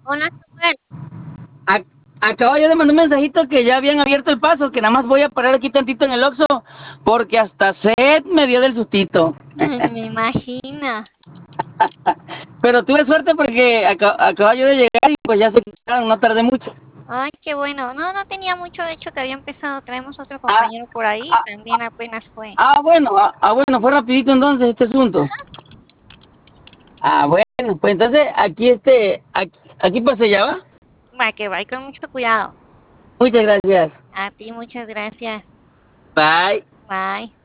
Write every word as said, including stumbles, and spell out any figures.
Hola, Samuel. Ac- Acabo yo de mandar un mensajito que ya habían abierto el paso, que nada más voy a parar aquí tantito en el Oxxo, porque hasta sed me dio del sustito. Me imagino. Pero tuve suerte porque aca- acabo yo de llegar y pues ya se quitaron, no tardé mucho. Ay, qué bueno. No, no tenía mucho, de hecho, que había empezado. Traemos otro Ah, compañero por ahí, ah, también apenas fue. ah, bueno, ah, ah, bueno, fue rapidito entonces este asunto. Ah, bueno, pues entonces aquí este, aquí, aquí pasé ya va. Va, que va, y con mucho cuidado. Muchas gracias. A ti, muchas gracias. Bye. Bye.